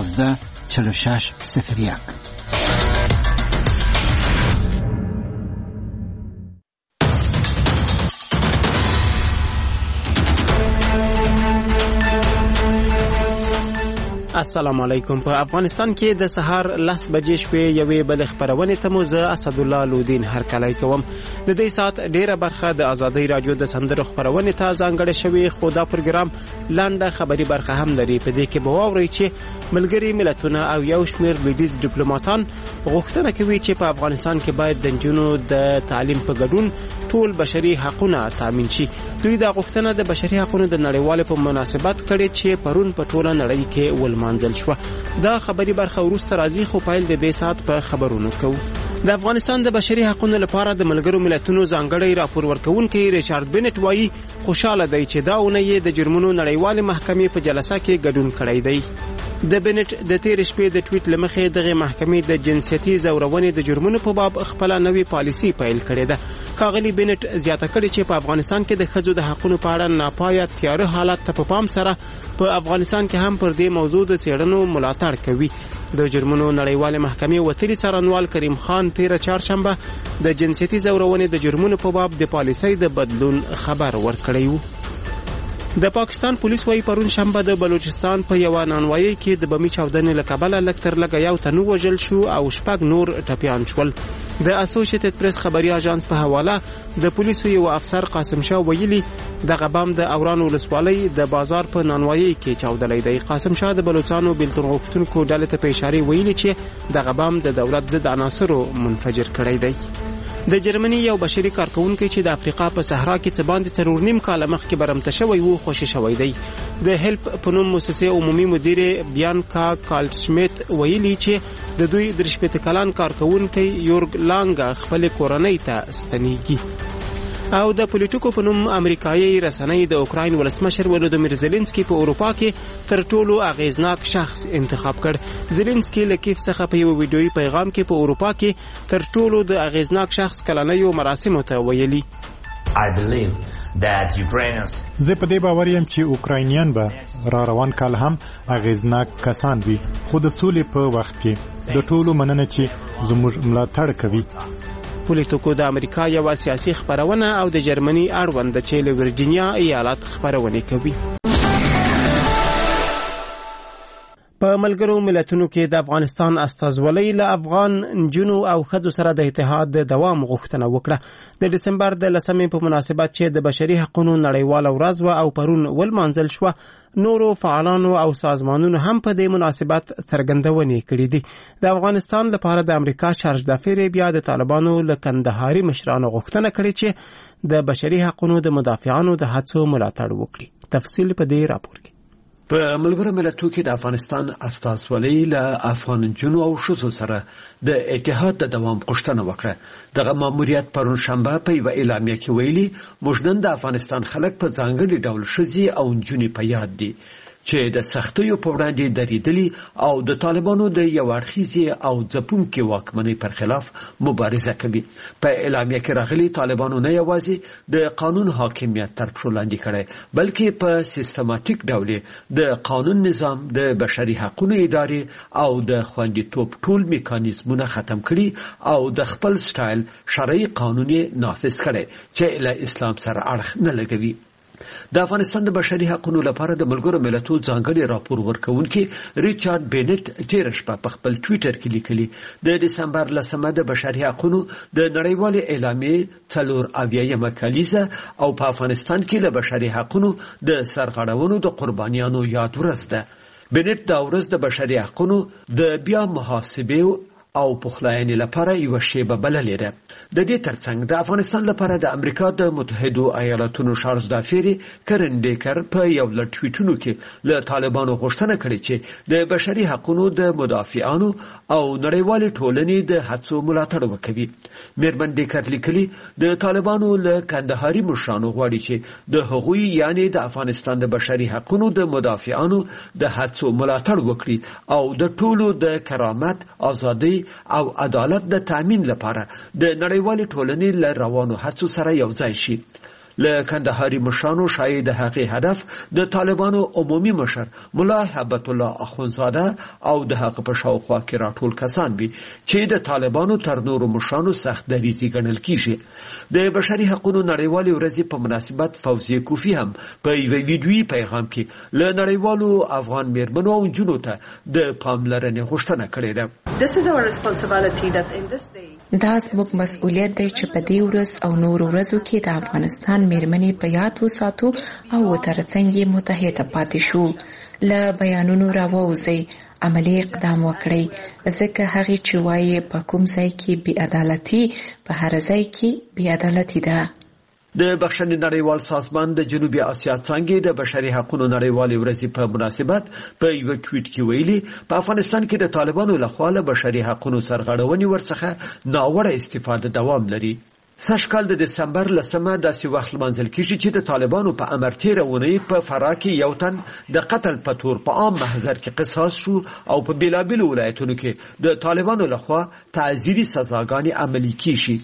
19 46 01. السلام علیکم. په افغانستان کې د سهار 10 بجې شپې یوې بل خبرونه ته مو زه اسد الله لودین هرکلی کوم. د دې سات ډیره برخه د ازادۍ رادیو د سندرو خبرونه ته ځانګړې شوی، خو دا پروګرام لاندې خبري برخه هم لري. په دې کې به واورئ چې ملګری ملتونه او یو شمېر لویدیځ ډیپلوماټان غوښتنه کوي چې په افغانستان کې باید د نجونو د تعلیم په ګډون ټول بشري حقوقونه تامین شي. دوی دا غوښتنه د بشري حقوقو د نړیوال په مناسبت کړي چې پرون په ټوله نړۍ کې ولمانځل شو. دا خبري برخه وروسته راځي، خو پایل د دې سات په خبرونو کوو. د افغانستان د بشري حقوقو لپاره د ملګرو ملتونو ځانګړی راپور ورکونکي ریچارډ بنټ وایي خوشاله دی چې دا اونۍ د جرمونو نړیوال محکمې په جلسه کې ګډون کړی دی. د بنټ د تیر شپې د ټویټ لمخې دغه محکمې د جنسيتي زورونې د جرمونو په باب خپل نوې پالیسي پیل کړې ده. کاغلی بنټ زیاته کړې چې په افغانستان کې د ښځو د حقوقو په اړه ناپایه تیاره حالت ته په پام سره په افغانستان کې هم پر دې موضوع د څېړنو ملاتړ کوي. د جرمونو نړیوال محکمې وتلي څارنوال کریم خان تیر چهارشنبه د جنسيتي زورونې د جرمونو په باب د پالیسۍ د بدلون خبر ورکړی و. د پاکستان پولیس وايي پرون شنبه د بلوچستان په یو نانوایي کې د بمي چاودنې لکبله لکتر لګا یو تنو وژل شو او شپږ نور ټپيان شول. د اسوسییټډ پریس خبري اژانس په حواله د پولیسو یو افسر قاسم شاه ویلي دغه بم د اوران ولسوالۍ د بازار په نانوایي کې چاودلې دی. قاسم شاه د بلوچستانو بیلتون غوښتونکو ډلې ته په اشاره ویلي چې دغه بم د دولت ضد عناصرو منفجر کړی دی. د جرمني یو بشري کارکونکي چې د افریقا په صحرا کې څه باندې 3.5 کال مخکې برمته شوی وو خوشی شوی دی. د هیلپ په نوم مؤسسې عمومي مدیر بیانکا کالشمیت ویلي چې د دوی د 18 کلن کارکونکي یورګ لانګ خپل کورنۍ ته ستنیږي. او د پولیټیکو په نوم امریکایي رسنۍ د اوکراین ولسمشر ولودیمیر زيلنسکي په اروپا کې تر ټولو اغیزناک شخص انتخاب کړ. زيلنسکي له کیف څخه په یو ویډیويي پیغام کې په اروپا کې تر ټولو د اغیزناک شخص کلنیو مراسمو ته ویلي زه په دې باور یم چې اوکراینیان به را روان کال هم اغیزناک کسان وي، خو د سولې په وخت کې د ټولو مننه چې زموږ ملاتړ کوي. پولیټیکو د امریکا یو سیاسي خبرونه او د جرمني اړوند چې له ورجینیا ایالت خبرونه کوي. په ملګرو ملتونو کې د افغانستان استازولۍ له افغان نجونو او ښځو سره د اتحاد د دوام غوښتنه وکړه. د دسمبر د 10 په مناسبت چې د بشري حقوقو نړیواله ورځ و او پرون ولمانځل شو، نورو فعالانو او سازمانونو هم په دې مناسبت څرګندونې کړې دي. د افغانستان لپاره د امریکا شارج دافیر بیا د طالبانو له کندهاري مشرانو غوښتنه کړې چې د بشري حقوقو د مدافعانو د هڅو ملاتړ وکړي. تفصیل په دې راپور کې. په ملګرو ملتونو کې د افغانستان استازولۍ له افغان جنو او شوزو سره د اتحاد د دوام غوښتنه وکړه. دغه ماموریت پرون شنبه په یو اعلامیه کې ویلي موږ نن د افغانستان خلک په ځانګړي ډول شوزي او جنې په یاد دي چې د سختیو په وړاندې دریدلي او د طالبانو د یو اړخیزې او ځپونکې واکمنۍ پر خلاف مبارزه کوي. په اعلامیه کې راغلي طالبانو نه یوازې د قانون حاکمیت تر پښو لاندې کړی، بلکې په سیستماتیک ډول د قانون نظام، د بشري حقوقو ادارې او د خوندیتوب ټول میکانیزمونه ختم کړي او د خپل سټایل شرعي قانون نافذ کړي چې له اسلام سره اړخ نه لګوي. د افغانستان د بشري حقوقو لپاره د ملګرو ملتونو ځانګړي راپور ورکونکي ریچارډ بنټ تیر شپه په خپل ټویټر کې لیکلي د دسمبر 10 د بشري حقوقو د نړیوال اعلامیې 4 کلیزه او په افغانستان کې له بشري حقوقو د سرغړونو د قربانیانو یاد ورځ ده. بنټ دا ورځ د بشري حقوقو د بیا محاسبې او پخلاینې لپاره یو شیبه بللې ده. د دې ترڅنګ د افغانستان لپاره د امریکا د متحده ایالاتونو شارج دافیر کرن ډیکر په یو لړ ټویټونو کې له طالبانو غوښتنه کړې چې د بشري حقوقو د مدافعانو او نړیوال ټولنې د هڅو ملاتړ وکړي. میرمن ډیکر لیکلي د طالبانو له کندهاري مشرانو غواړي چې د هغوی یعنی د افغانستان د بشري حقوقو د مدافعانو د هڅو ملاتړ وکړي او د ټولو د کرامت، ازادي او عدالت د تامین لپاره د نړیوال ټولنې له روانو هڅو سره یو ځای شي. له کندهاري مشرانو شایع د هغې هدف د طالبانو عمومي مشر ملا هبت الله اخونزاده او د هغه په شاوخوا کې راټول کسان وي چې د طالبانو تر نورو مشرانو سخت دریځي ګڼل کیږي. د بشري حقوقو نړیوالې ورځې په مناسبت فوزیه کوفی هم په یو ویډیویي پیغام کې له نړیوالو افغان میرمنو او نجونو ته د پاملرنې غوښتنه کړې ده. دا زموږ مسؤلیت دی چې په دې ورځ او نور ورځو کې د افغانستان میرمنې په یاد وساتو او ترڅنګ یې متحده پاتې شو. له بیانونو راووځئ، عملی اقدام وکړئ، ځکه هغې چې وایي په کوم ځای کې بې عدالتي، په هر ځای کې بې عدالتي ده. د بخښنې نړیوال سازمان د جنوبي اسیا څنګه د بشري حقوقو نړیوالې ورځې په مناسبت په یو ټویټ کې ویلي په افغانستان کې د طالبانو لخوا له بشري حقوقو سرغړونې ورڅخه ناوړه استفاده دوام لري. سږکال د دسمبر 10 داسې وخت لمانځل کیږي چې د طالبانو په امر تیره اونۍ په فراه کې یو تن د قتل په تور په عام محضر کې قصاص شو او په بیلابیلو ولایتونو کې د طالبانو لخوا تعزیري سزاګانې عملي کیږي.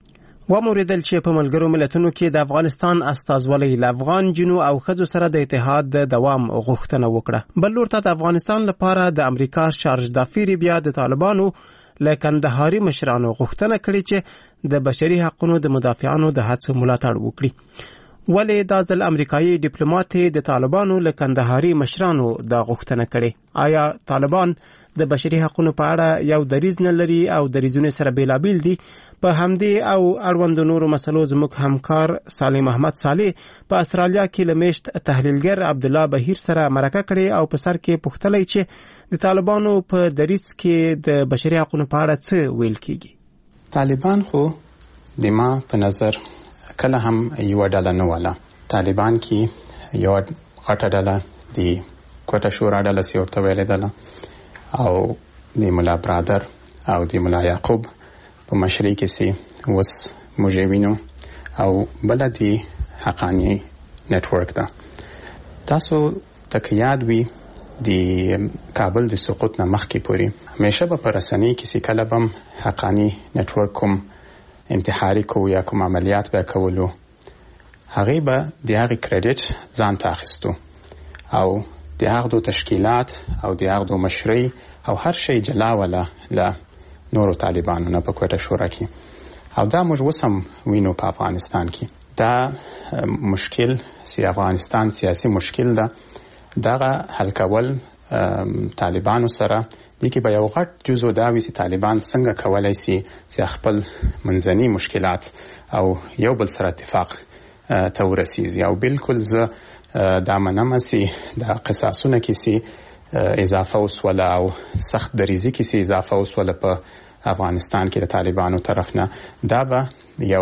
وموریدل چې په ملګرو ملتونو کې د افغانستان استازولۍ له افغان جنو او ښځو سره د اتحاد د دوام غوښتنه وکړه. بل لور ته د افغانستان لپاره د امریکا شارج دافیری بیا د طالبانو له کندهاري مشرانو غوښتنه کړې چې د بشري حقوقو د مدافعانو د هڅو ملاتړ وکړي. ولې دا ځل امریکایي ډیپلوماټ د طالبانو له کندهاري مشرانو د غوښتنه کړې؟ آیا طالبان د بشري حقوقو په اړه یو دریځ نه لري او دریځونه سره بیلابیل دي؟ په همدې او اړوند نورو مسلو زموږ همکار سالم احمد صالح په استرالیا کې لمیشت تحلیلګر عبد الله بهیر سره مرکه کړې او په سر کې پوښتلې چې د طالبانو په دریځ کې د بشري حقوقو په اړه څه ویل کیږي. طالبان خو د ما په نظر کله هم یو ډله نه ولا. طالبان کې یو غټه ډله دی کوټه شورا ډله سی ورته ویلې ډله او د مولا برادر او د مولا یعقوب په مشرۍ کې سي وس مجوینو او بلدي حقانی نتورک ده. تاسو تک یاد وي د کابل د سقوط نه مخکې پوري همیشه په رسنۍ کې سي کله بم حقانی نتورک کوم انتحاري کو یا کوم عملیات به کولو هغه به د هغه کریډټ ځان ته اخیستو او د هغه تشکیلات او د هغه مشرۍ او هر شی جلا ولا له نورو طالبانو نه په کوټه شورا کې او دا موږ وسم وینو په افغانستان کې دا مشکل افغانستان سیاسي مشکل ده. دغه حل کول طالبانو سره د کې به یو غټ جزء دا وي چې طالبان څنګه کولای شي چې خپل منځني مشکلات او یو بل سره اتفاق ته ورسیږي او بالکل زه دا منم چې د قصاصونه کې سي اضافه وسوله او سخت دریزي کې سي اضافه وسوله په افغانستان کې د طالبانو طرف نه دا به یو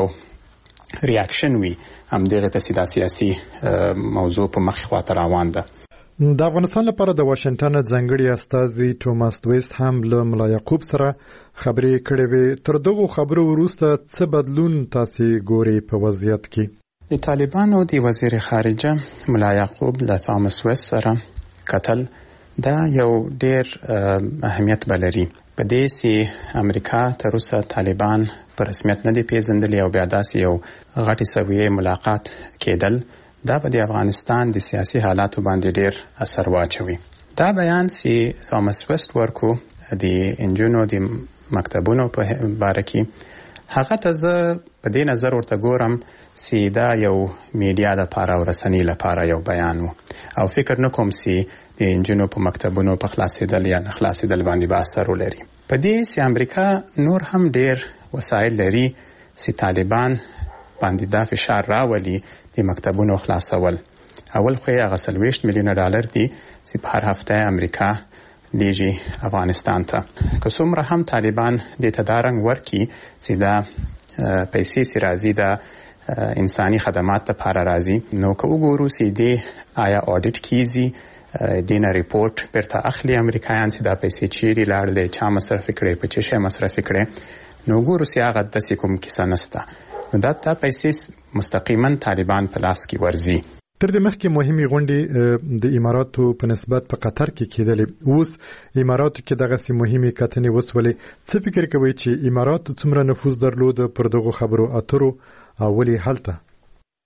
ریاکشن وي هم دغه ته سیاسي موضوع په مخ خواته روان ده. د افغانستان لپاره د واشنگټن ځانګړي استازي ټوماس دویست هم له ملا یعقوب سره خبرې کړې وې. تر دغه خبرو وروسته څه بدلون تاسو ګوري په وضعیت کې؟ د طالبانو د وزیر خارجه ملا یعقوب له ټوماس دویست سره قتل دا یو ډیر اهمیت بلري. په دې سي امریکا تر اوسه طالبان په رسمیت نه دی پیژندلی او بیا داسې یو غټي سویه ملاقات کېدل دا په د افغانستان د سیاسي حالاتو باندې ډیر اثر واچوي. دا بیان سي ټوماس دویست ورکو د انجونو د مکتبونو په باره کې هغه ته زه په دې نظر ورته ګورم چې دا یو میډیا لپاره او رسنۍ لپاره یو بیان و او فکر نکوم چې د انجونو په مکتبونو په خلاصېدل یا نه خلاصېدل باندې به اثر ولري. په دې چې امریکا نور هم ډیر وسایل لري چې طالبان باندې دا فشار راولي د مکتبونو خلاصول. اول خو یې هغه 30 میلیون ډالر دي چې په هر هفته امریکا دیږي افغانستان ته. که څومره هم طالبان د تدارنګ ورکی چې دا پیسې سي راځي دا انساني خدمات لپاره راځي نو که وګورو چې د آیا اودیټ کیږي دینه ریپورت پرته اخلي امریکایان چې دا پیسې چیرې لاړلې چا مصرف کړي په چه شی مصرف کړي نو ګورو چې هغه د کوم کیسه نسته نو دا پیسې مستقیما طالبان په لاس کې ورزي. تر دې مخکې مهمه غونډه د اماراتو په نسبت په قطر کې کېدلې. اوس اماراتو کې دغه سي مهمه کتنې وسولې. څه فکر کوي چې امارات څومره نفوذ درلود پر دغه خبرو اترو او ولې حالته؟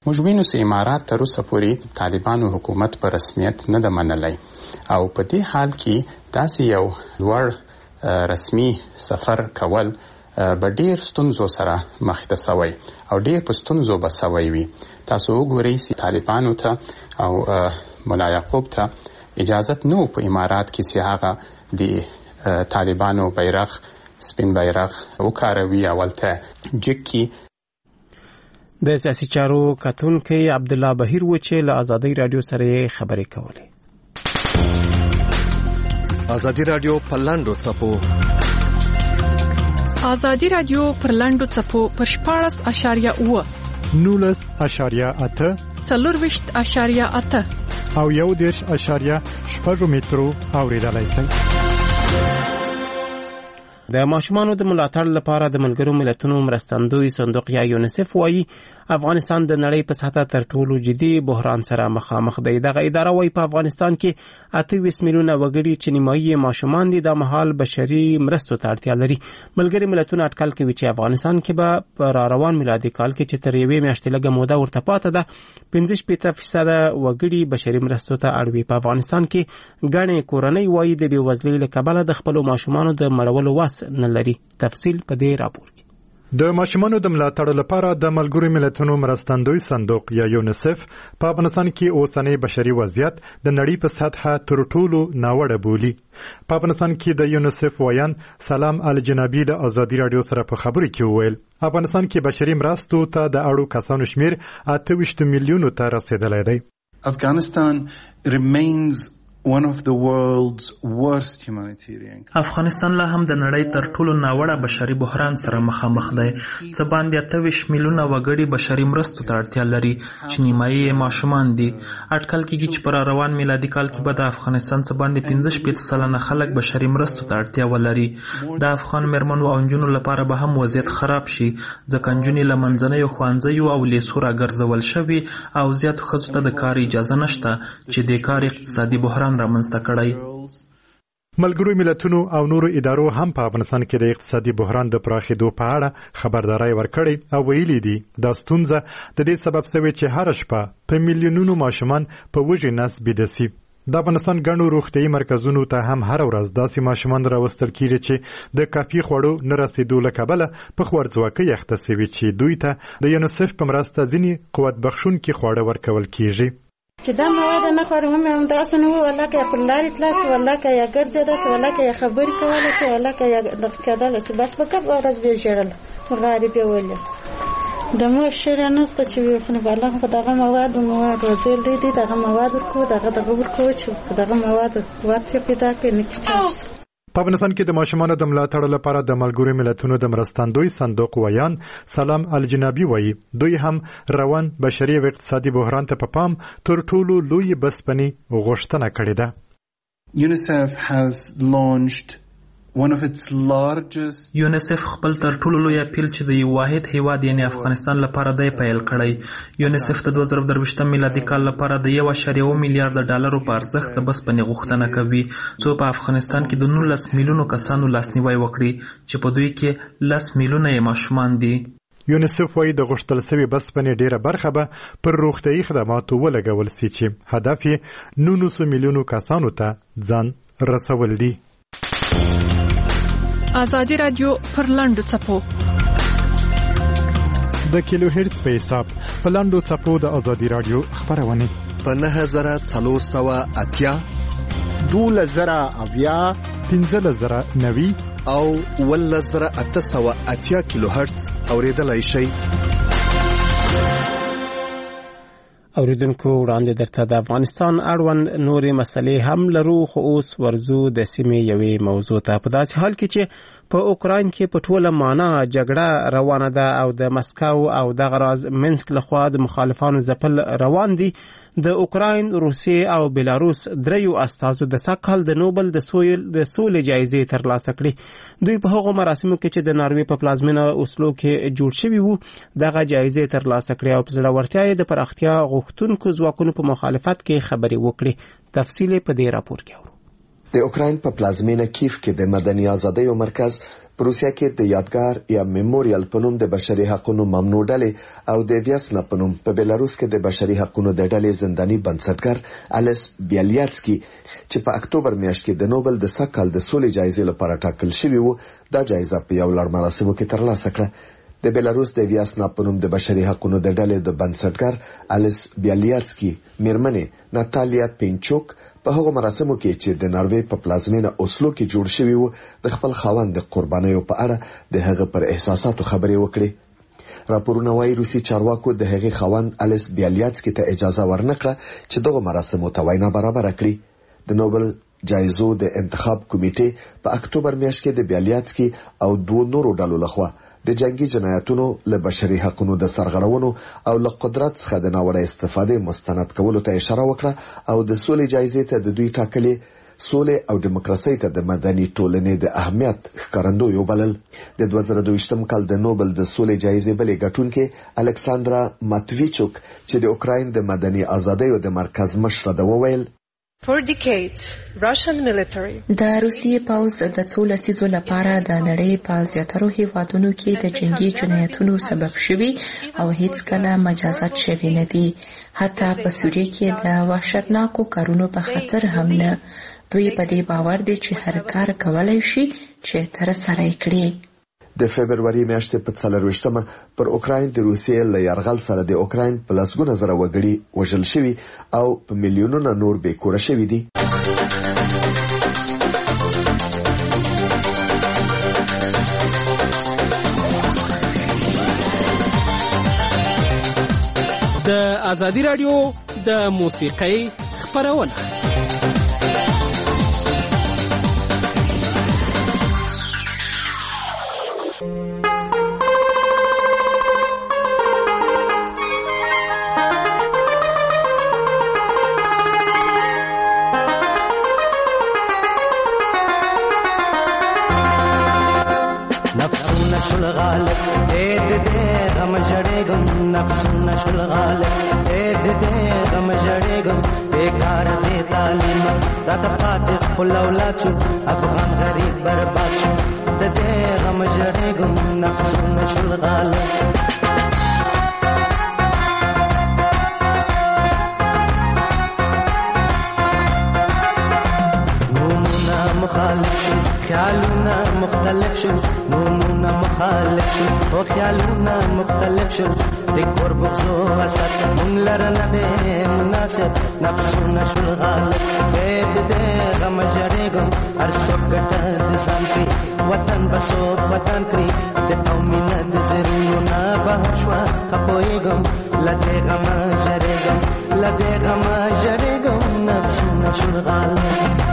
موږ وینو چې امارات تر اوسه پورې طالبانو حکومت په رسمیت نه ده منلی او په دې حال کې داسې یو لوړ رسمي سفر کول به ډیر ستونزو سره مخ ته سوی او ډیر په ستونزو به سوی وي. تاسو وګورئ چې طالبانو ته او ملا یعقوب ته اجازت نو په امارات کې چې هغه د طالبانو بیرغ سپین بیرغ وکاروي او ولته جکی. د سیاسي چارو کتونکي عبدالله بهیر و چې له ازادي رادیو سره خبرې کولې. ازادي رادیو په لاندو چپو ازادي رادیو پر لاندو چپو پر 14.9 19.8 40.8 او 1.8 مترو اوریدلای شئ. د ماشومانو د ملاتړ لپاره د ملګرو ملتونو مرستندوی صندوق یا یونیسف وایي افغانستان د نړۍ په سطحه تر ټولو جدي بحران سره مخامخ دی. دغه اداره وایي په افغانستان کې 28 میلیونه وګړي چې نیمایي ماشومان دي د مهال بشري مرستو ته اړتیا لري. ملګري ملتونه اټکل کوي چې افغانستان کې به په راروان میلادي کال کې چې تر یوې میاشتې لږه موده ورته پاته ده 15% وګړي بشري مرستو ته اړ وي. په افغانستان کې ګڼې کورنۍ وایي د بېوزلۍ له کبله د خپلو ماشومانو د مړولو وس نه لري. تفصیل په دې راپور کې. د ماشومانو د ملاتړ لپاره د ملګرو ملتونو مرستندوی صندوق یا یونیسف په افغانستان کې اوسنی بشري وضعیت د نړۍ په سطحه تر ټولو ناوړه بولي. په افغانستان کې د یونیسف ویان سلام الجنابی د ازادي رادیو سره په خبرو کې وویل افغانستان کې بشري مرستو ته د اړو کسانو شمیر 28 میلیونو ته رسیدلی دی. Afghanistan remains one of the world's worst humanitarian. افغانستان لا هم د نړۍ تر ټولو ناوړه بشري بحران سره مخامخ دی. څه باندې 28 میلیونه وګړي بشري مرستو ته اړتیا لري چې نیمایي ماشومان دي. اټکل کېږي چې پر روان میلادي کال کې به د افغانستان څه باندې 15% خلک بشري مرستو ته اړتیا ولري. د افغان مېرمنو او نجونو لپاره به هم وضعیت خراب شي ځکه نجونې له منځنیو ښوونځیو او لیسو راګرځول شوي او زیاتو ښځو ته د کار اجازه نشته چې د کار اقتصادي بحران رامنځته کړی. ملګرو ملتونو او نورو ادارو هم په افغانستان کې د اقتصادي بحران د پراخېدو په اړه خبرداري ورکړې او ویلي دي دا ستونزه د دې سبب شوی چې هر شپه په میلیونونو ماشومان په وږي نس بېده سي. د افغانستان ګڼو روغتیايي مرکزونو ته هم هر ورځ داسې ماشومان راوستل کیږي چې د کافي خوړو نه رسیدو له کبله په خوارځواکۍ اخته سوي چې دوی ته د یونیسف په مرسته ځینې قوت بخښونکي خواړه ورکول کیږي. چې دا مواد نه خورم هم داسې نه وو ولا که پر لارې تلاسي ولا که یا ګرځېداسي ولا که یا خبرې کولاسي ولا که یا دغه کېدلاسي بس په کب ورځ بیا ژړل غریب یې ولې د مو شری نسته چې وي خو نه بالا په دغه مواد روزل دي دغه مواد ورکو دغه ورکو چې دغه مواد واټ پیدا کوي نه کیږي. په افغانستان کې د ماشومانو د ملاتړ لپاره د ملګرو ملتونو د مرستندوی صندوق ویان سلام الجنابی وایي دوی هم روان بشري او اقتصادي بحران ته په پام تر ټولو لوی بسپنی غوښتنه کړې ده. UNICEF has launched one of its largest یونیسف خپل تر ټولو لوی اپیل چې د یو واحد هیواد یعنی افغانستان لپاره دی پیل کړی. یونیسف د 2023 میلادي کال لپاره د 1.1 میلیارډ ډالرو په ارزښت د بسپنې غوښتنه کوي څو په افغانستان کې د 19 میلیونو کسانو لاسنیوي وکړي چې په دوی کې 10 میلیونه یې ماشومان دي. یونیسف وايي د غوښتل شوی بسپنې ډیره برخه به پر روغتیايي خدماتو ولګول سي چې هدف یې 19 میلیونو کسانو ته ځان رسول دي. ازادي رادیو پر لاندو چپو د کیلو هرتز په حساب په لاندو چپو د ازادي رادیو خبرونه په 9480 2000 1590 او 1880 کیلو هرتز اوریدلای شئ. اوریدونکو وړاندې درته د افغانستان اړوند نورې مسلې هم لرو خو اوس ورزو د سیمې یوې موضوع ته. په داسې حال کې چې په اوکراین کې په ټوله معنا جګړه روانه ده او د مسکو او د غراز منسک لخوا د مخالفانو ځپل روان دي. د اوکراین، روسیې او بلاروس دریو استازو د ساکال د نوبل د سولې جایزې ترلاسه کړې. دوی په هغو مراسمو کې چې د ناروې په پلازمینه اوسلو کې جوړ شوي وو دغه جایزې ترلاسه کړې او په زړورتیا یې د پراختیا غوښتونکو ځواکونو په مخالفت کې خبرې وکړې. تفصیل په دې راپور کې اورو. د اوکراین په پلازمینه کیف کې د مدني ازادیو مرکز په روسیا کې د یادګار یا میموریال په نوم د بشري حقوقو ممنوع ډلې او د ویاسنا په نوم په بلاروس کې د بشري حقوقو د ډلې زنداني بنسټګر الیس بیالیاتسکی چې په اکتوبر میاشت کې د نوبل د سکهال د سولې جایزې لپاره ټاکل شوی وو دا جایزه په یو لړ مراسمو کې ترلاسه کړه د بلاروس د ویاسنا په نوم د بشري حقوقو د ډلې د بنسټګر الیس بیالیاتسکی میرمنې ناتالیا پینچوک په هغه مراسمو کې چې د ناروې په پلازمینه اوسلو کې جوړ شوی وو د خپل خاوند د قربانیو په اړه د هغه پر احساساتو خبرې وکړې راپورونه وايي روسي چارواکو د هغه خاوند الیس بیالیاتسکی ته اجازه ورنکړه چې دغه مراسمو ته وینا برابر کړي د نوبل جایزو د انتخاب کمیټې په اکتوبر میاشت کې د بیالیاتسکی او دوه نورو ډلو لخوا د جنگي جنایتونو له بشري حقوقو د سرغړونو او له قدرت څخه د ناوړه استفادې مستند کولو ته اشاره وکړه او د سولې جایزې ته د دوی ټاکلې سولې او دیموکراسي ته د مدني ټولنې د اهمیت ښکارندوی وبلل د 2022م کال د نوبل د سولې جایزې بلې ګټونکې الکساندرا ماتویچوک چې د اوکراین د مدني ازادیو د مرکز مشره ده وویل د روسیې پوځ د څو لسیزو لپاره د نړۍ په زیاترو هیوادونو کې د جنگي جنایتونو سبب شوي او هیڅ کله مجازات شوي نه دي حتی په سوریه کې د وحشتناکو کارونو په خاطر هم نه دوی په دې باور دي چې هر کار کولای شي چې ترسره یې کړي د فبرवरी میاشتې په 24مه پر اوکراین د روسیې له یرغل سره د اوکراین په لسګونه زره وګړي وژل شوي او په میلیونونو نور بې کوره شوي دي د ازادي رادیو د موسیقۍ خپرونه افغان غریب برباد شو د دې غم جړېګم نفسونه شول غالب نومونه مخالف شو خیالونه مختلف شو نومونه مخالف شو او خیالونه مختلف شو د کور بغزو وسط مونږ لره نه دی مناسب نفسونه شول غالب دې غم جړېګم هر څوک ګټه د ځان کړي وطن بسوک وطن کړي د قومینه د زرونو نه بهر شوه خپویږم له دې غمه ژړېږم له دې غمه ژړېږم نفسونه شول غالب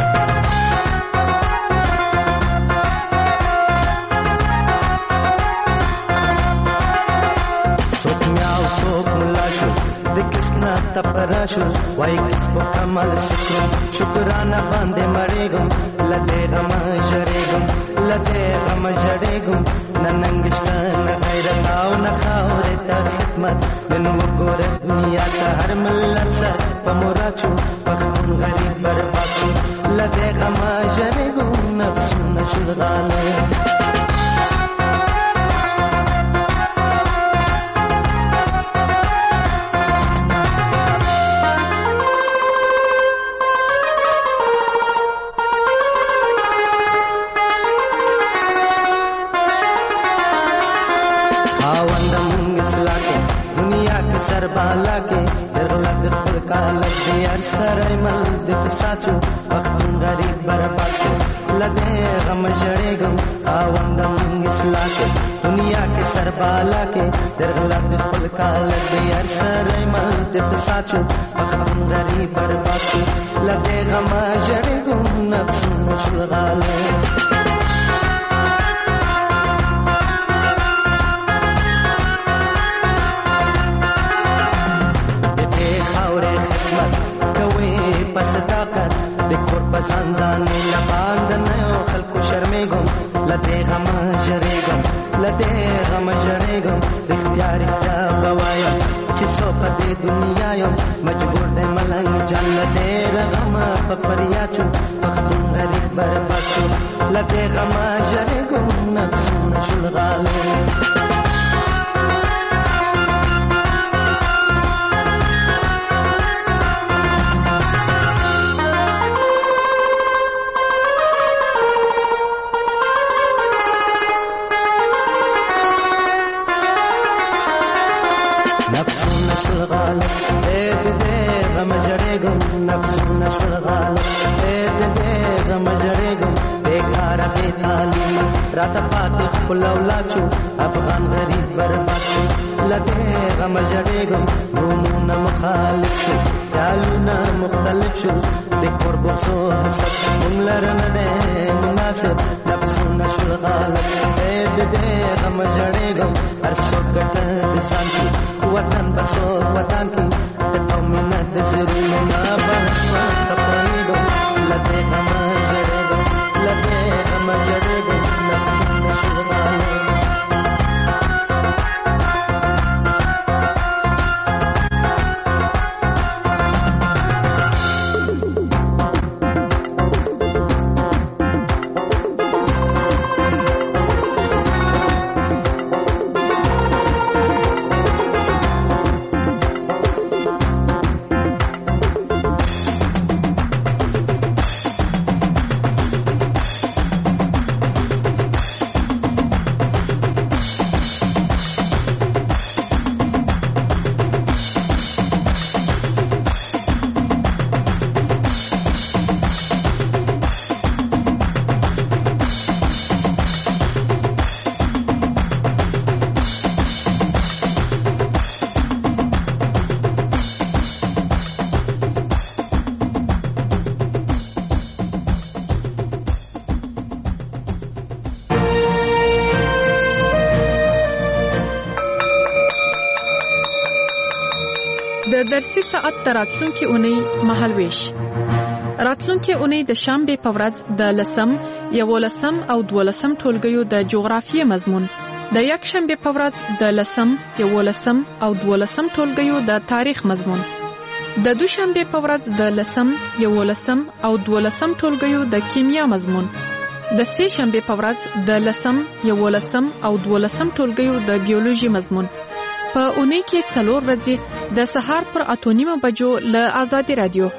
څوک میاو څوک ملا شو د کسنا تپرا شو وای کس په کمال شکرانه باندې مړېږم لدې غم ژړېږم لدې غم ژړېږم ننګشته نه غیرت او نه خاورې ته خدمت نن وګوره دنیا ته هر ملت سره په مراد شو پښتون غریب برباد شو لدې غم ژړېږم نفسونه شول غالب بالا کې درغلط خپل کالک دی هر سره مل د فساتو پښتون غریب برباد شو لدې غم ژړېږم خاوندم اصلاح کې دنیا کې سر بالا کې درغلط خپل کالک دی هر سره مل د فساتو پښتون غریب برباد شو لدې غم ژړېږم نفسونه شول غالب صداقت د کور بسان ځانې لباند نه یو خلکو شرمېږم له دې غمه ژړېږم له دې غمه ژړېږم رښتیا رښتیا به وایم چې څو په دې دنیا یم مجبور دی ملنګ جان له دې غمه په فریاد شو پښتون غریب برباد شو له دې غمه ژړېږم نفسونه شول غالۍ نفسونه شول غالب دې غم جړېږم نفسونه شول غالب دې غم جړېږم بیکاره بې تعلیم راته پاتې خپل اولاد شو افغان غریب برباد شو له دې غم جړېږم نومونه مخالف شو خیالونه مختلف شو د کور بغض و حسد موږ لره نه دی مناسب نفسونه شول غالب دې غم جړېږم هر څوک ګټه د ځان کې وطن بسو وطن کی ته قومنا د زرونو نه بحثه تپېږم لته غم جړېږم لته غم جړېږم نفسونه شول غالب د درسي ساعت راتلونکي اونۍ مهالويش راتلونکي اونۍ د شنبه په ورځ د لسم یولسم او دولسم ټولګیو د جغرافیې مضمون د یک شنبه په ورځ د لسم یولسم او دولسم ټولګیو د تاریخ مضمون د دوشنبه په ورځ د لسم یولسم او دولسم ټولګیو د کیمیا مضمون د سه شنبه په ورځ د لسم یولسم او دولسم ټولګیو د بیولوژي مضمون په اونۍ کې څلور ورځې د سهار پر 8:30 بجو له آزادي رادیو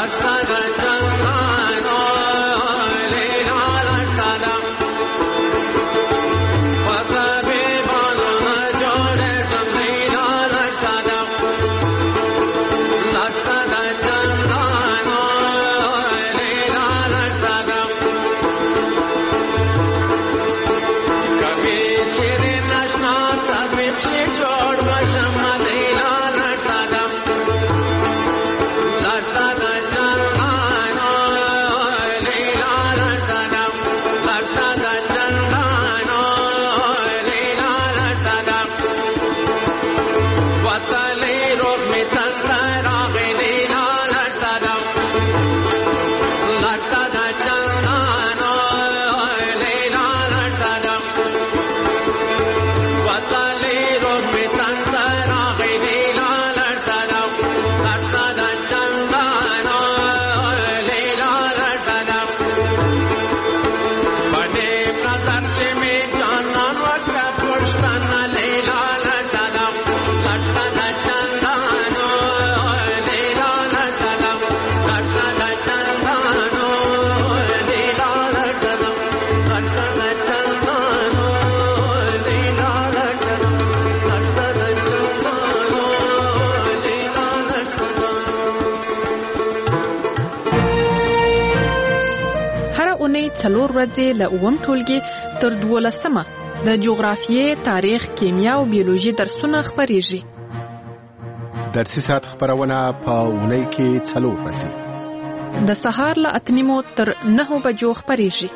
څلور ورځې له اووم ټولګي تر 12مه د جغرافیې، تاریخ، کیمیا او بیولوژي درسونه خپریږي. درسي ساعت خبرونه په اونۍ کې 4 ورځې د سهار له 8 تر 9 بجو خپریږي.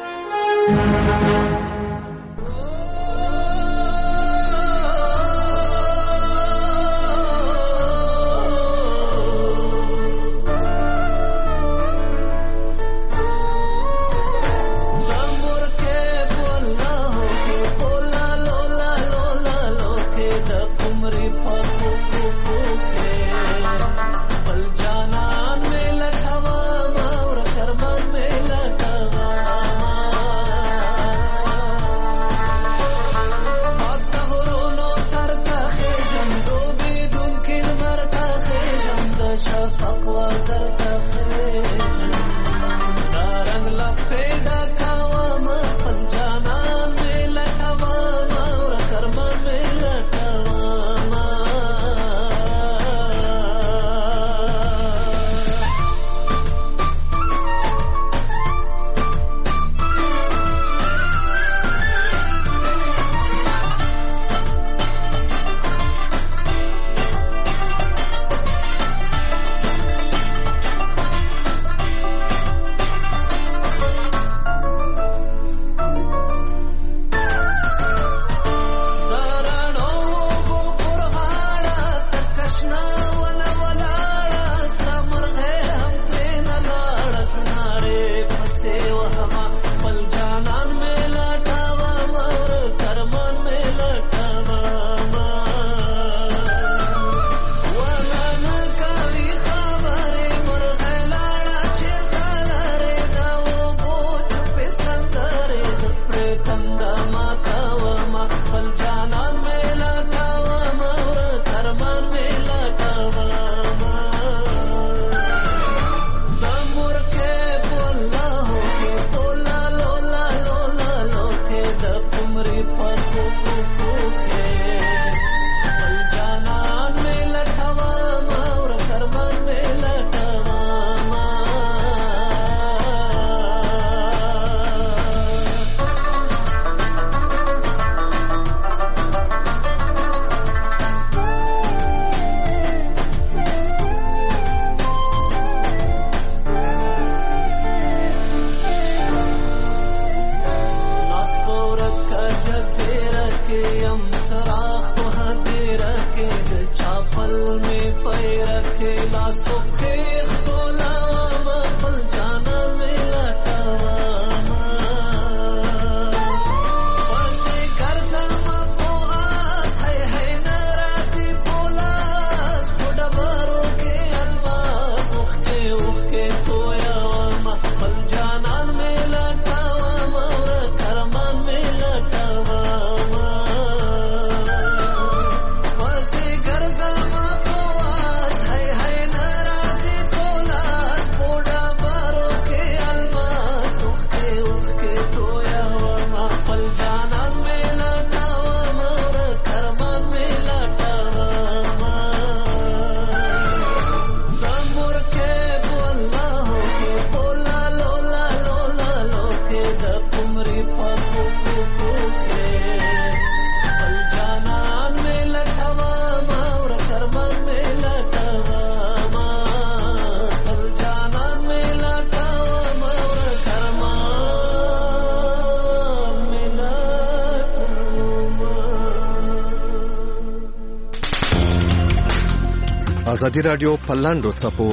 ازادي رادیو په لاندو څپو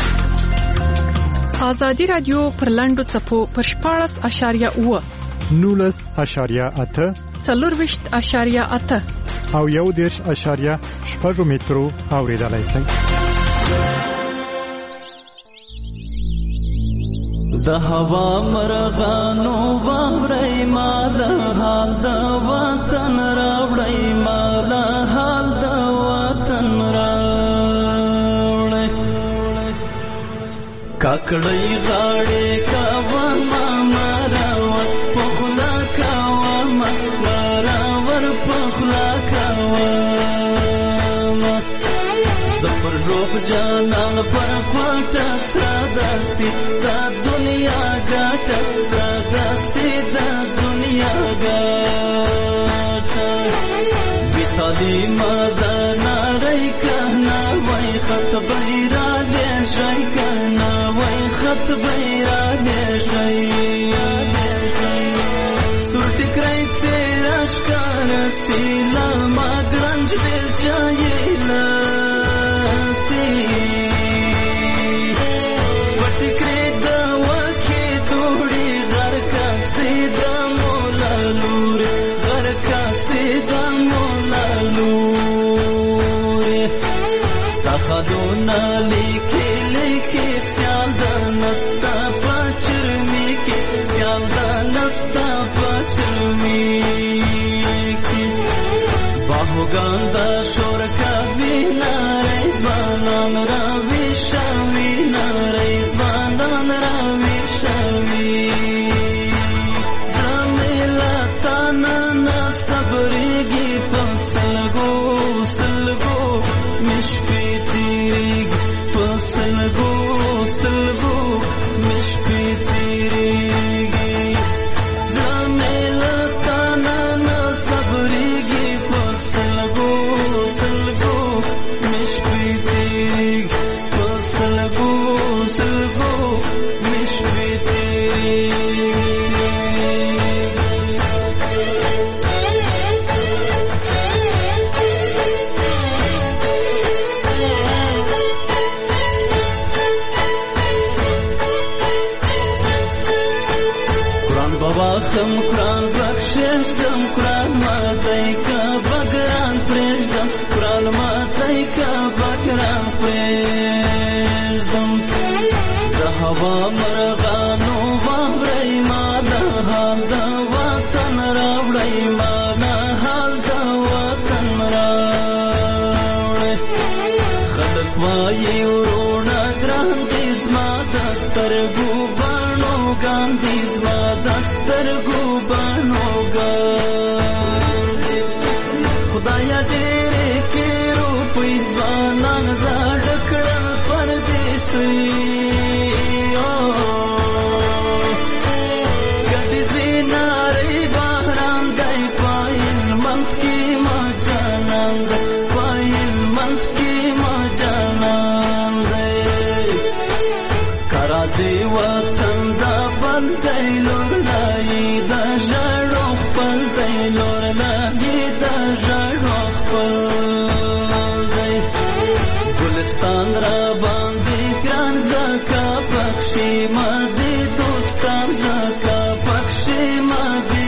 ازادي رادیو پر لاندو څپو پر 14.8 19.8 4.8 او 1.8 مترو اوریدلای شئ. د هوا مرغانو باورای ما د حال د وطن راوړی ما له حال د وطن راوړی کاکړی غاړې کاوه ما مراور پخلا کاوه ما مراور پخلا کاوه زفر روب جانان پر کوټه ساداسي دا دنیا ګټه ساداسي دا دنیا ګټه بیتالی مدنا رای کنا وای خط بیرا دې شای کنا وای خط بیرا دې شای سورټ کرای سراش کار سیلا ما ګرنج دل چایلا خدونا لیکي لیکي سیال د نستا پچرمی کې سیال د نستا پچرمی کې باهوګان د شور کوي نارې ځوانان را وښوي نارې ځوانان را وښوي زميلا تانا صبرېږي پسلګو سلګو مشفي قرآن بخششتم قرآن ماتی کا بگران پریشتم قرآن ماتی کا بگران پریشتم د هوا مرغانو باورای ما د حال د وطن راوړی ما د حال د وطن راوړی خلک وایي ورونه ګران دي زما د سترګو بڼو ګان دي زما د سترګو بڼو ګان دي خدایا ډېرې کې روپۍ ځوانان زاړه کړل پردیسي ګډې زینارې بهران دی پایل منځ کې ما جانان دی پایل منځ کې ما جانان دی کرازي وطن دا بل دی لور لای دا ژړو خپل دی لور لای دا ژړو خپل دی ګلستان را باندې ګران زکا پکشي ما دې دوستان زکا پکشي ما دې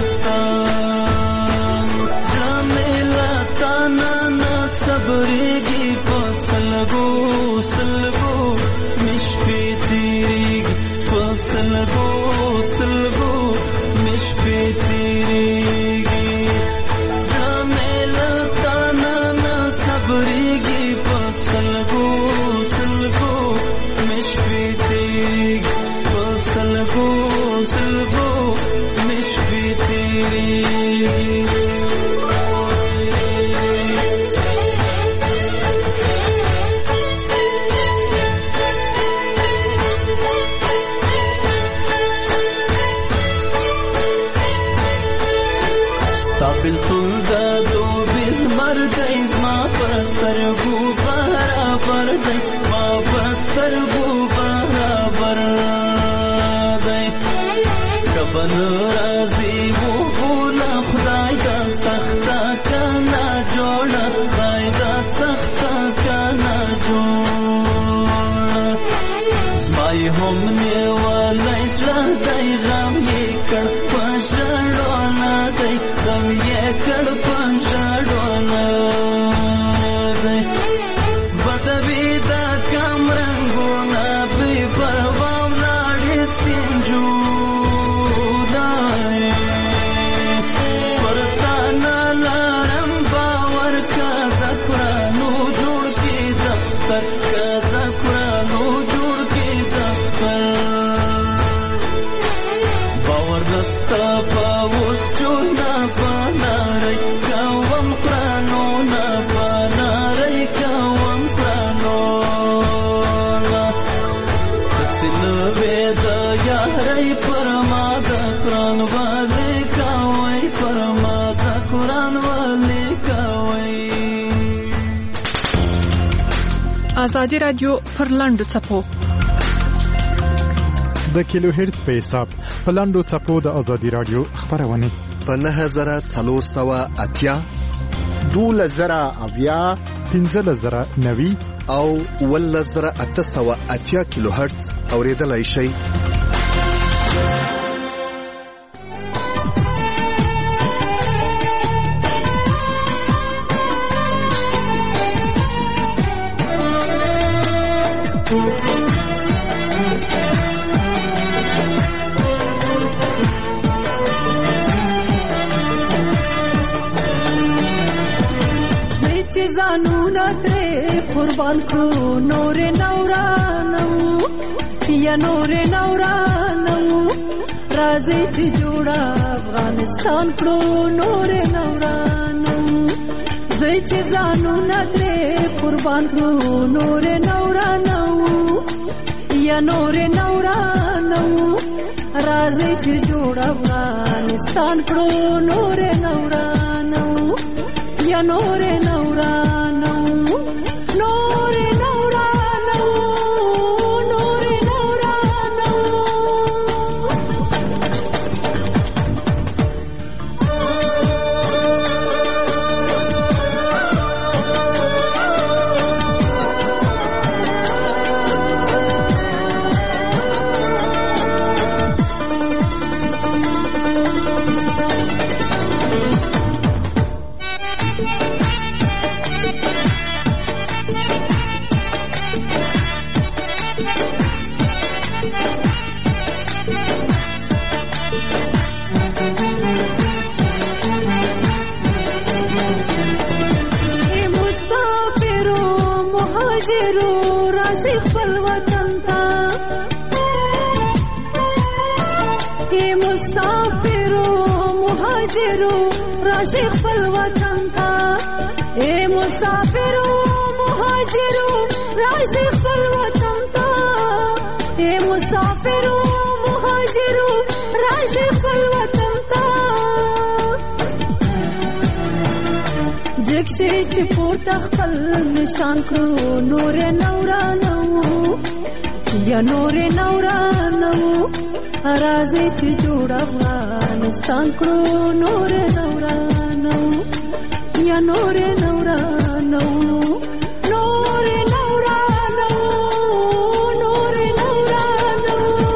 دوستان جمیلا تانا نا صبرېږي په سلګو سلګو مشپې تیریږي په سلګو سلګو مشپې تیریږي جمیلا تانا نا صبرېږي په سلګو سلګو مشپې تیریږي په سلګو سلګو مشپې تیریږي بلتون دا دو بل مردی زما پرسترگو برابر دی زما پرسترگو برابر دی کبن رازی و بولا خدای دا سختا کنا جوڑا خدای دا سختا کنا جوڑا مای هم نیولای زړه دی غم یې کړ په ژړو نه دی غم یې کړ په ژړو نه دی بدوي د کم رنګونه بې پروا ولاړې سپین جولای پر تا نه لرم باور که د قرآنو جوړ کې دفتر که د قرآنو جوړ کې دفتر باور دستا په اوس جوړ نه بنارئ کوم قرآنو نه بنارئ کوم قرآنو نه دسې نوې د یارۍ پر ما د قرآن والې کوئ پر ما د قرآن والې کوئ. ازادي رادیو پر لاندو څپو د کیلو هرتز په حساب په لاندو څپو د ازادي رادیو خبرونه په 9480 12090 15090 او 11880 کیلو هرتز اوریدلای شئ. زانونا ترې قربان کړو نور نورانو یا نور نورانو راځي چې جوړه افغانستان کړو نور نورانو زه چې زانونا ترې قربان کړو نور نورانو یا نور نورانو راځي چې جوړه افغانستان کړو نور نورانو یا نور نورانو نور نورانو نور نورانو راشي خپل وطن ته اے مسافرو مهاجرو راشي خپل وطن ته اے مسافرو مهاجرو راشي خپل وطن ته جکشي چې پورته خپل نشان کړو نور نورانو یا نور نورانو راځي چې جوړ افغانستان کړو نور نورانو یا نور نورانو نور نورانو نور نورانو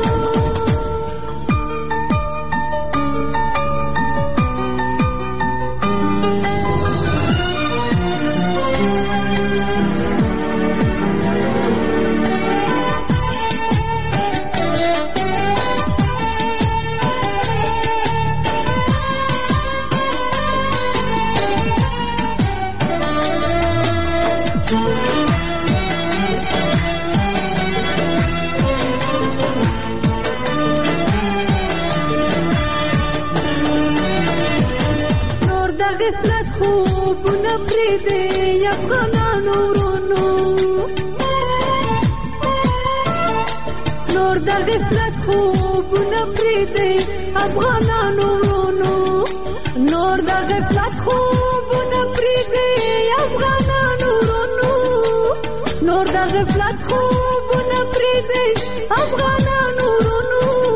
غفلت خوبونه پرېږدي افغانانو ورونو نور د غفلت خوبونه پرېږدي افغانانو ورونو نور د غفلت خوبونه پرېږدي افغانانو ورونو نور د غفلت خوبونه پرېږدي افغانانو ورونو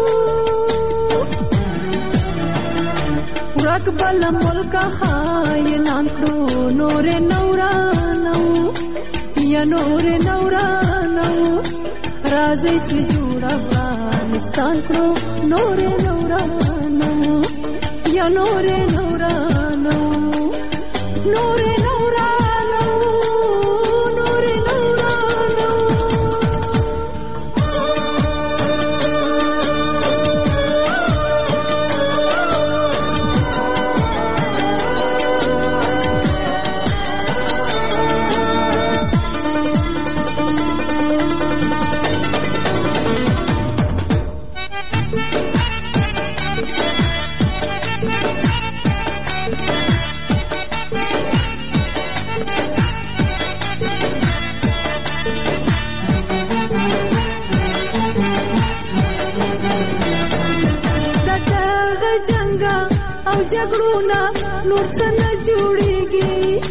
ورک بل ملک خاینان کړو نور نورانو یا نور نورانو راځي چې جوړ افغانستان کړو نور نورانو یا نور نورانو نور نورانو نور نورانو او جګړونه نور څه نه جوړېږي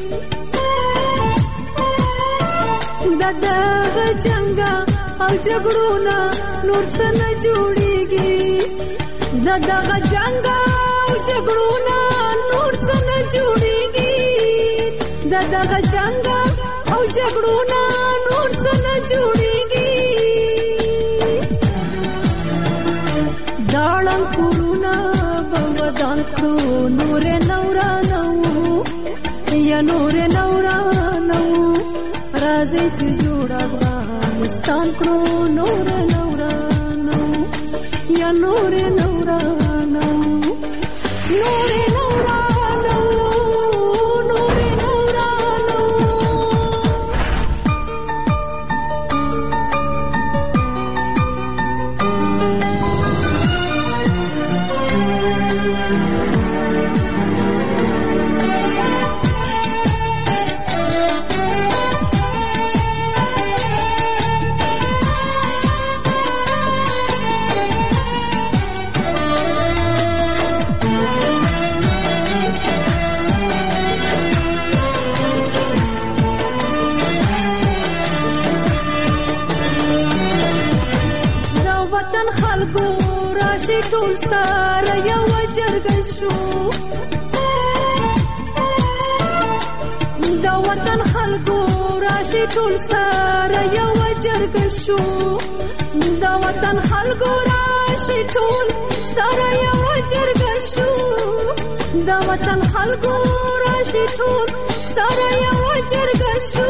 دغه جنګ او جګړونه نور څه نه جوړېږي دغه جنګ او جګړونه نور څه نه جوړېږي دغه جنګ او جګړونه نور څه نه جوړېږي داړم کورونه ودان کړو نور نورانو یا نور نورانو راځي چې جوړ افغانستان کړو نور نورانو یا نور نورانو نور نورانو نور نورانو ټول سره یو جرګه شو د وطن خلکو راشي ټول سره یو جرګه شو د وطن خلکو راشي ټول سره یو جرګه شو د وطن خلکو راشي ټول سره یو جرګه شو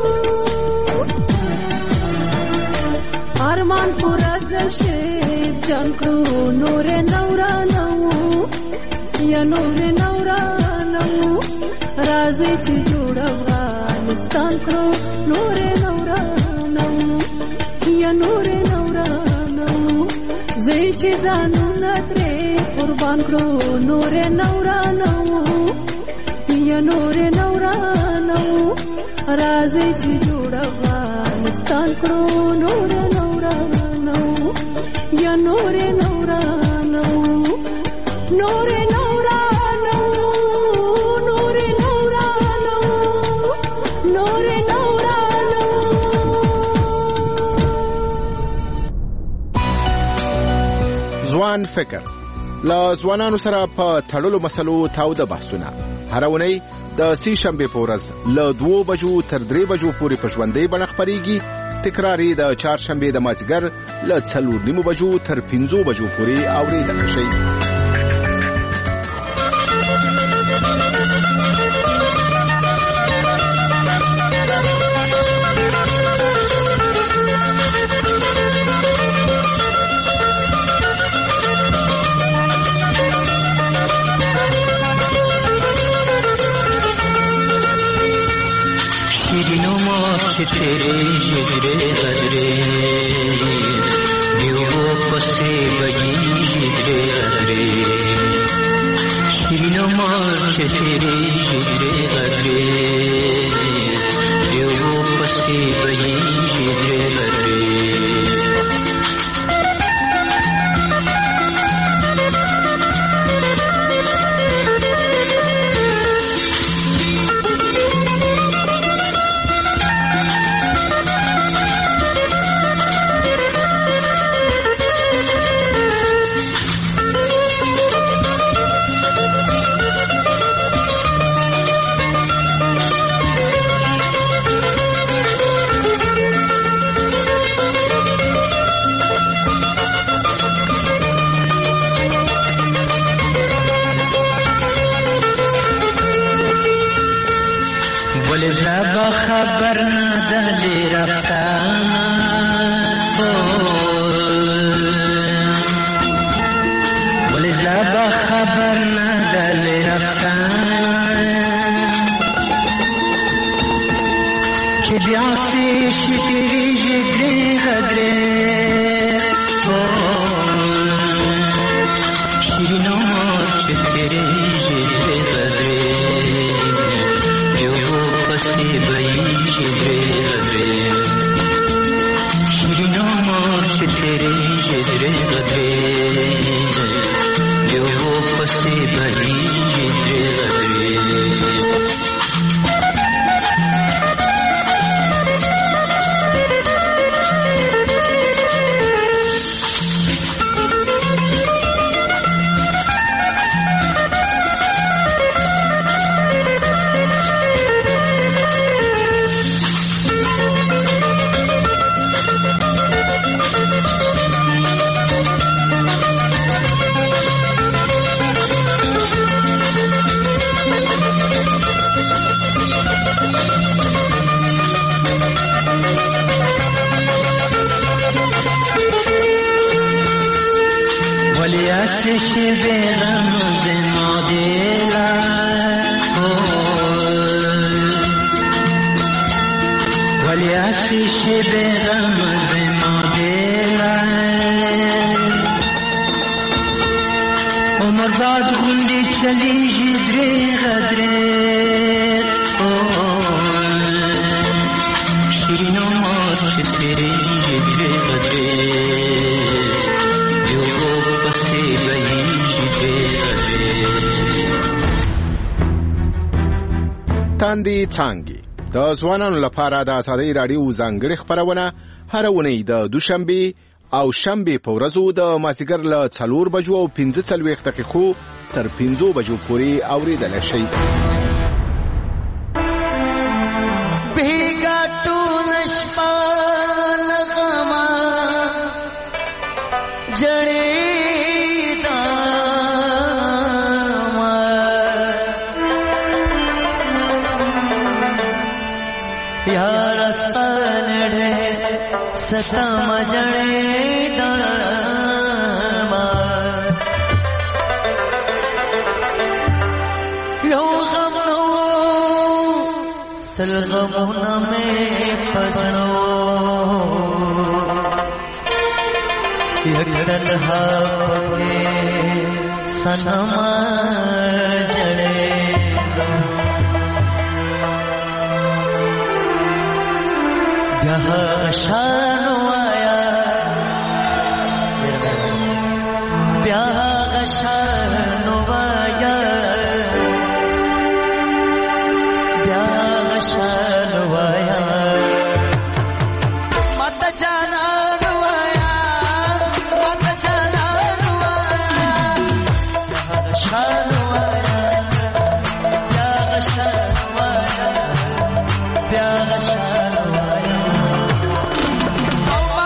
ارمان پورا کړه جان کړو نور نورانو یا نور نورانو راځي چې جوړ افغانستان کړو نور نورانو یا نور نورانو زه چې ځانونه ترې قربان کړو نور نورانو یا نور نورانو راځي چې جوړ افغانستان کړو نور نورانو یا نور نورانو نور نورانو نور نورانو نور نورانو ځوان فکر لا ځوانانو سره په تړلو مسلو تاوده بحثونه هر اونۍ د سې شنبې په ورځ له 2 بجو تر 3 بجو پورې په ژوندۍ بڼه خپرېږي تکراری د چهارشنبې د مازیګر له 4:30 بجو تر 5 بجو پورې اورېدل شي. तेरे जिगरे गजरे दियो पसे बगी जिगरे गजरे शिरीनो मार्च तेरे जिगरे गजरे दियो पसे बगी जिगरे गजरे तेरे जिद्रे गदरे जो वो पसी बई जिद्रे गदरे शिरीनो मोर्च तेरे जिद्रे गदरे जो वो पसी बई जिद्रे गदरे تاندې څانګې د ځوانانو لپاره د ازادۍ راډیو ځانګړې خپرونه هر اونۍ د دوشنبه او شنبه په ورځو د مازیګر له 4 بجو او 15 دقیقو تر 15 بجو پورې اوریدل شي. सता मजणे दामा यो गम नो सल गमुना में पजनो यदन हा पके सनमा जणे शानो आया ब्याह शानो आया ब्याह शानो आया मत जाना आया मत जाना आया ब्याह शानो आया ब्याह शानो आया ब्याह शानो आया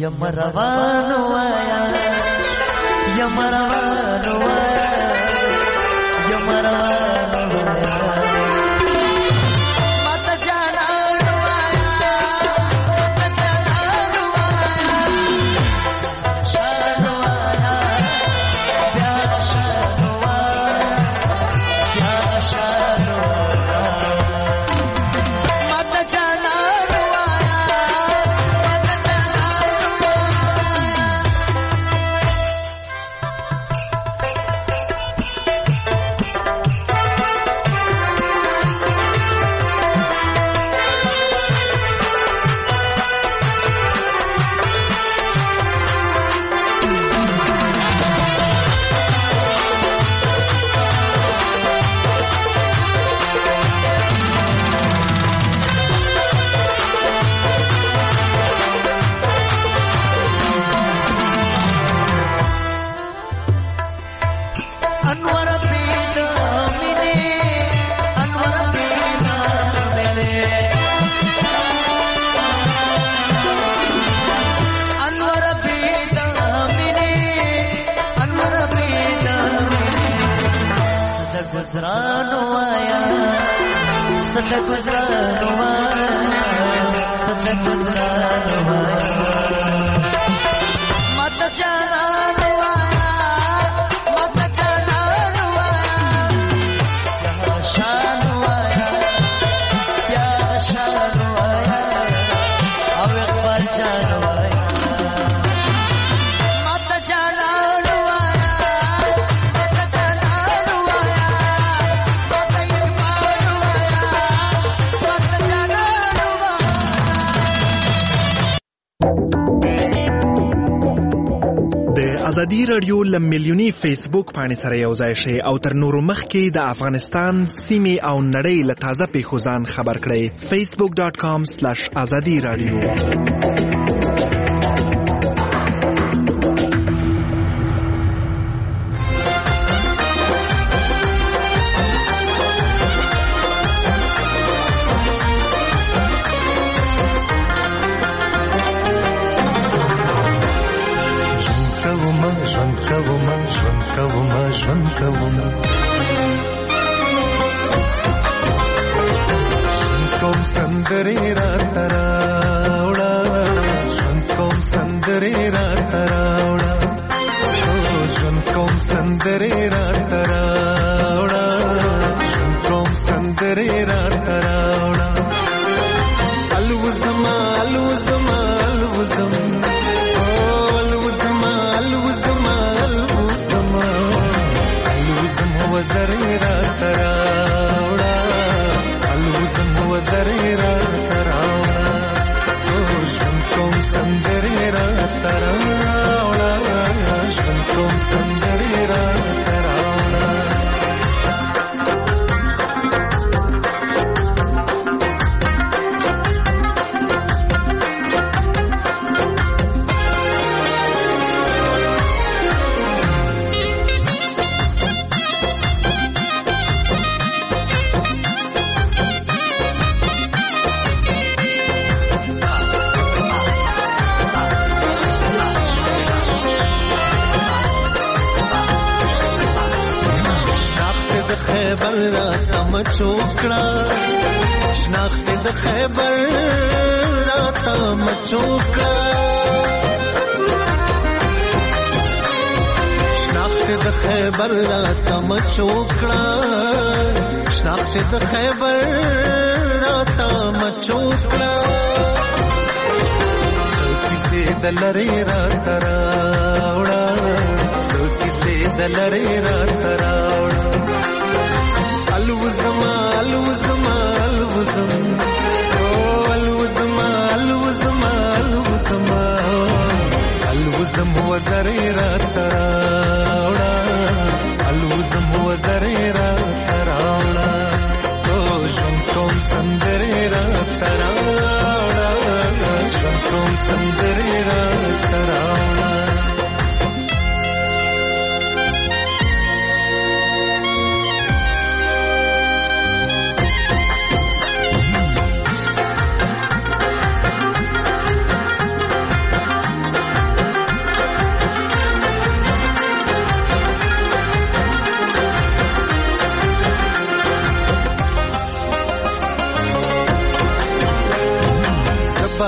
یمروانو آیا یمروانو آیا یمروانو آیا ازادي رادیو لملیونی فیسبوک باندې سره یو ځای شي او تر نورو مخکې د افغانستان سیمې او نړۍ له تازه پیښو ځان خبر کړئ. facebook.com/azadi radio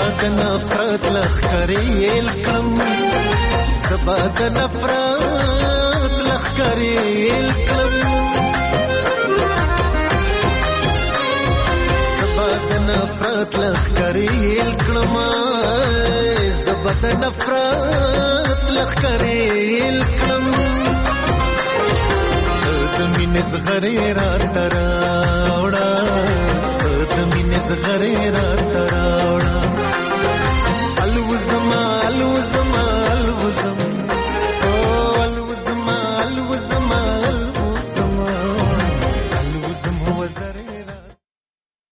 د نفرت لخکرې الکم سبا د نفرت لخکرې الکم سبا د نفرت لخکرې الکم سبا د نفرت لخکرې الکم د مینې زغرې را تراوړه د مینې زغرې را تراوړه